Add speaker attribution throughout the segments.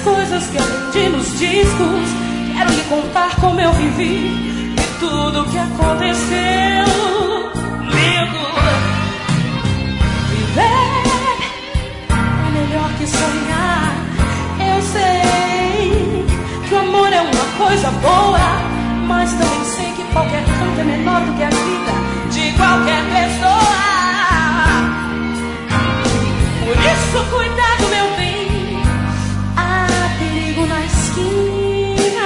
Speaker 1: coisas que aprendi nos discos. Quero lhe contar como eu vivi e tudo que aconteceu. Lindo. Viver é melhor que sonhar. Eu sei que o amor é uma coisa boa, mas também sei que qualquer canto é menor do que a vida de qualquer pessoa. Por isso, cuidado, meu bem, há perigo na esquina.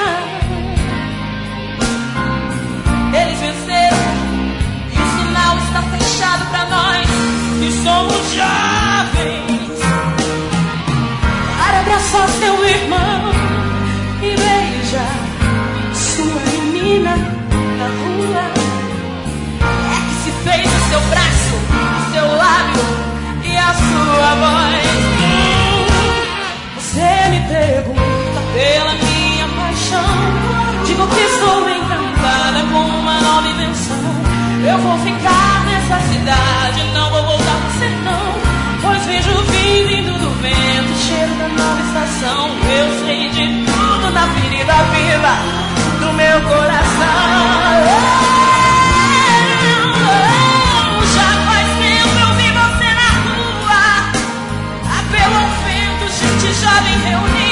Speaker 1: Eles venceram e o sinal está fechado pra nós que somos jovens. Para abraçar seu irmão e beija sua menina na rua. É que se fez o seu braço, o seu lábio e a sua voz. Você me pergunta pela minha paixão. Digo que estou encantada com uma nova invenção. Eu vou ficar nessa cidade, não vou voltar pro sertão, pois vejo o fim vindo do vento, o cheiro da nova estação. Eu sei de tudo na ferida viva do meu coração. Já faz tempo eu vi você na rua, apelo ao vento, gente jovem reunida.